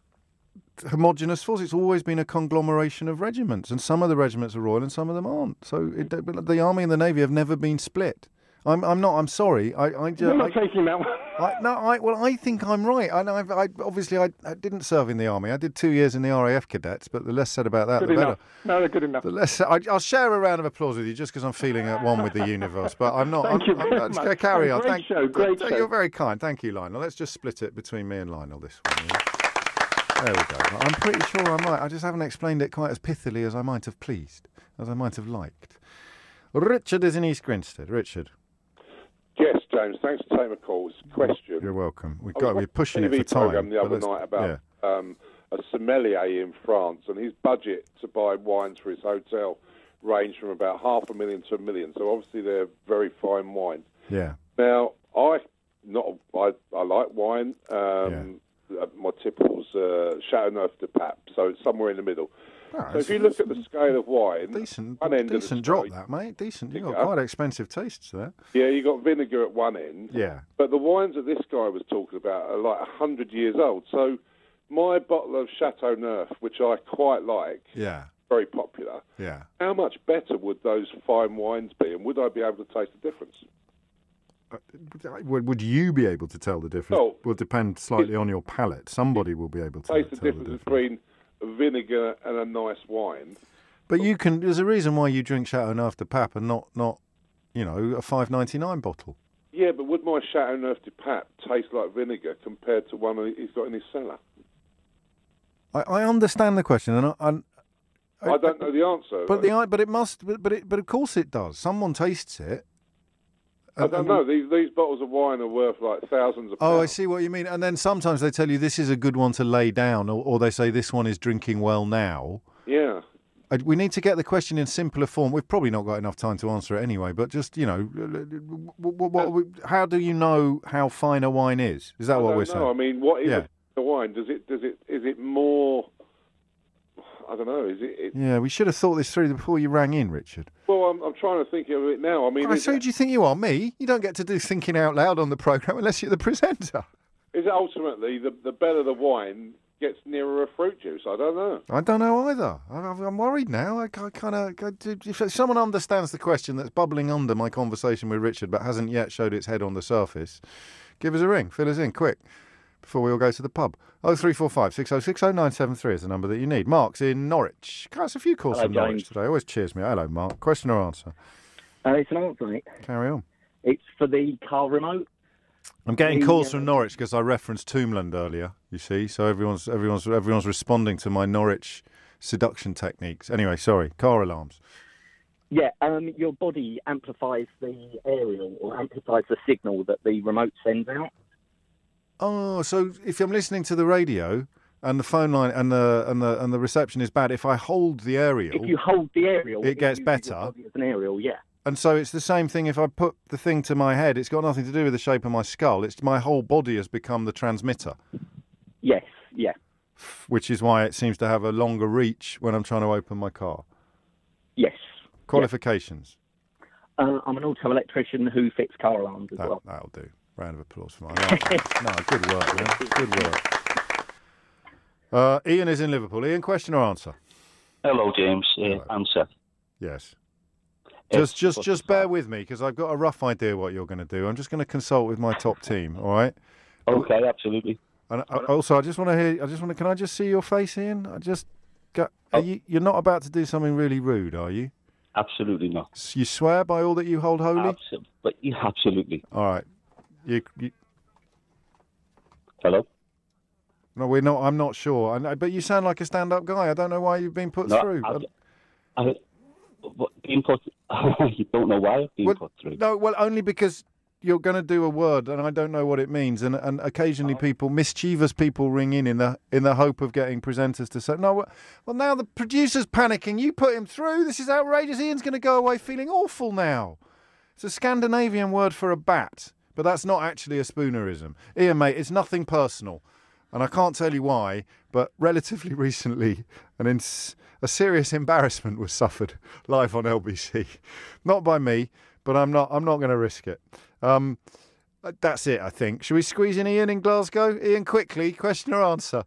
homogenous force. It's always been a conglomeration of regiments, and some of the regiments are royal and some of them aren't. So it, the army and the navy have never been split. I'm, I'm not. I'm sorry. I, I, You're not I, taking that one. I, no, I, well, I think I'm right. I, I, I obviously I, I didn't serve in the army. I did two years in the R A F cadets, but the less said about that, Good the enough. better. No, they're good enough. The less I, I'll share a round of applause with you just because I'm feeling at one with the universe. But I'm not. Thank I'm, you I'm, very I'm just much. carry Oh, on. great Thank, show, great th- show. You're very kind. Thank you, Lionel. Let's just split it between me and Lionel this one. yeah? There we go. I'm pretty sure I'm right. I just haven't explained it quite as pithily as I might have pleased, as I might have liked. Richard is in East Grinstead. Richard. Yes, James, thanks for taking my call. It's a question. You're welcome. We've I got, was we're pushing watching it a for T V programme time. the but other let's- night about yeah. um, a sommelier in France, and his budget to buy wines for his hotel ranged from about half a million to a million. So obviously they're very fine wines. Yeah. Now I not I, I like wine. Um, uh, My typical's uh, Chateauneuf de Pape, so it's somewhere in the middle. Oh, so if you look at the scale of wine, decent, one end decent of the drop scale, that, mate. Decent. You've Pick got it up. quite expensive tastes there. Yeah, you got vinegar at one end. Yeah. But the wines that this guy was talking about are like one hundred years old. So my bottle of Chateauneuf, which I quite like, Yeah. very popular, Yeah. how much better would those fine wines be, and would I be able to taste the difference? Would, would you be able to tell the difference? Oh. Will depend slightly on your palate. Somebody will be able to Taste the tell the difference difference. between vinegar and a nice wine. But you can. There's a reason why you drink Chateauneuf de Pape and not, not, you know, a five ninety-nine bottle. Yeah, but would my Chateauneuf de Pape taste like vinegar compared to one he's got in his cellar? I, I understand the question, and I, and I don't know the answer. but the but it must. But but, it, but of course it does. Someone tastes it. I don't know. These these bottles of wine are worth like thousands of Oh, I pounds. see what you mean. And then sometimes they tell you this is a good one to lay down, or, or they say this one is drinking well now. Yeah. I- We need to get the question in simpler form. We've probably not got enough time to answer it anyway, but just, you know, what, what, what, how do you know how fine a wine is? Is that I what don't we're know. saying? I mean, what is Yeah. a wine? Does it does it is it more? I don't know. Is it? it Yeah, we should have thought this through before you rang in, Richard. well, I'm I'm trying to think of it now. I mean, I is, so do you think you are me? You don't get to do thinking out loud on the programme unless you're the presenter. is it ultimately the the better the wine gets nearer a fruit juice? I don't know. I don't know either. I, I'm worried now. I, I kind of. If someone understands the question that's bubbling under my conversation with Richard but hasn't yet showed its head on the surface, give us a ring. Fill us in quick before we all go to the pub. oh three four five, six oh six oh nine seven three is the number that you need. Mark's in Norwich. That's a few calls Hello, from Norwich James. today. Always cheers me. Hello, Mark. Question or answer? Uh, it's an answer, mate. Carry on. It's for the car remote. I'm getting The, calls uh, from Norwich because I referenced Tombland earlier. You see, so everyone's everyone's everyone's responding to my Norwich seduction techniques. Anyway, sorry. Car alarms. Yeah, um, your body amplifies the aerial or amplifies the signal that the remote sends out. Oh, so if I'm listening to the radio and the phone line and the and the and the reception is bad, if I hold the aerial, If you hold the aerial, it gets uses your better. body as an aerial, yeah. And so it's the same thing if I put the thing to my head. It's got nothing to do with the shape of my skull. It's my whole body has become the transmitter. Yes, yeah. Which is why it seems to have a longer reach when I'm trying to open my car. Yes. Qualifications? Uh, I'm an auto electrician who fits car alarms as that, well. That'll do. Round of applause for my life. No, good work, man. Good work. Uh, Ian is in Liverpool. Ian, question or answer? Hello, James. Uh, answer. Yes. It's Just, just, just bear with me because I've got a rough idea what you're going to do. I'm just going to consult with my top team. All right. Okay, absolutely. And I, also, I just want to hear. I just want to. Can I just see your face, Ian? I just. Got, are you? You're not about to do something really rude, are you? Absolutely not. You swear by all that you hold holy? Absolutely. But yeah, absolutely. All right. You, you. Hello. No, we're not. I'm not sure. I know, but you sound like a stand-up guy. I don't know why you've been put No, through. I, I, what, being put. You don't know why I've been well, put through. No, well, only because you're going to do a word, and I don't know what it means. And and occasionally, people, mischievous people, ring in in the in the hope of getting presenters to say, no, well, now the producer's panicking. You put him through. This is outrageous. Ian's going to go away feeling awful now. It's a Scandinavian word for a bat, but that's not actually a Spoonerism. Ian, mate, it's nothing personal, and I can't tell you why. But relatively recently, an ins- a serious embarrassment was suffered live on L B C, not by me, but I'm not. I'm not going to risk it. Um, that's it, I think. Should we squeeze in Ian in Glasgow? Ian, quickly, question or answer?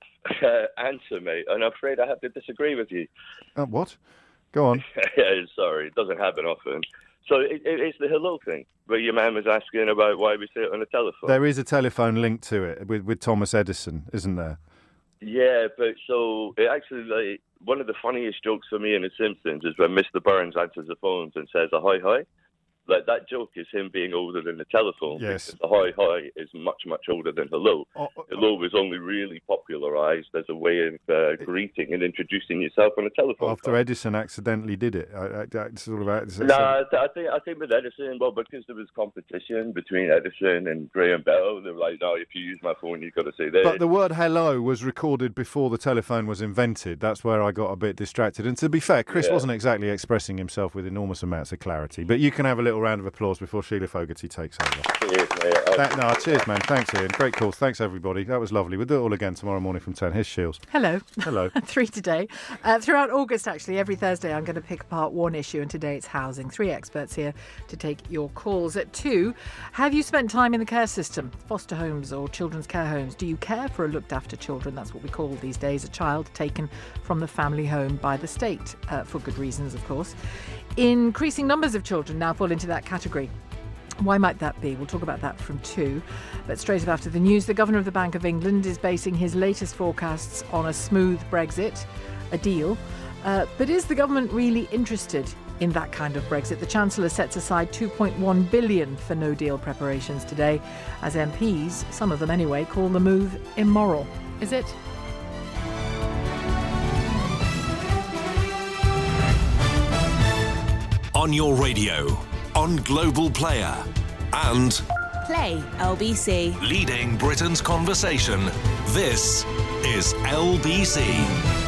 Uh, answer, mate. I'm afraid I have to disagree with you. Uh, what? Go on. Yeah, sorry, it doesn't happen often. So it, it, it's the hello thing, where your man was asking about why we say it on the telephone. There is a telephone link to it with, with Thomas Edison, isn't there? Yeah, but so it actually, like, one of the funniest jokes for me in The Simpsons is when Mister Burns answers the phones and says, ahoy, hi. Like, that joke is him being older than the telephone. Yes. Because ahoy, hi is much, much older than hello. Oh, oh, hello was only really popularised as a way of uh, greeting and introducing yourself on a telephone. After Edison accidentally did it. I, I, I sort of, I, No, I, th- I think I think with Edison, well, because there was competition between Edison and Graham Bell, they were like, no, if you use my phone, you've got to say this. But the word hello was recorded before the telephone was invented. That's where I got a bit distracted. And to be fair, Chris Yeah. wasn't exactly expressing himself with enormous amounts of clarity. But you can have a little round of applause before Sheila Fogarty takes over. Cheers, mate. That, no, cheers, man. Thanks, Ian. Great calls. Thanks, everybody. That was lovely. We'll do it all again tomorrow morning from ten. Here's Shields. Hello. Hello. Three today. Uh, throughout August, actually, every Thursday, I'm going to pick apart one issue, and today it's housing. Three experts here to take your calls. At two, have you spent time in the care system, foster homes or children's care homes? Do you care for a looked after children? That's what we call these days, a child taken from the family home by the state, uh, for good reasons, of course. Increasing numbers of children now fall into that category. Why might that be? We'll talk about that from two. But straight after the news, the Governor of the Bank of England is basing his latest forecasts on a smooth Brexit, a deal. Uh, but is the government really interested in that kind of Brexit? The Chancellor sets aside two point one billion dollars for no-deal preparations today, as M Ps, some of them anyway, call the move immoral. Is it? On your radio, on Global Player, and Play L B C. leading Britain's conversation. This is L B C.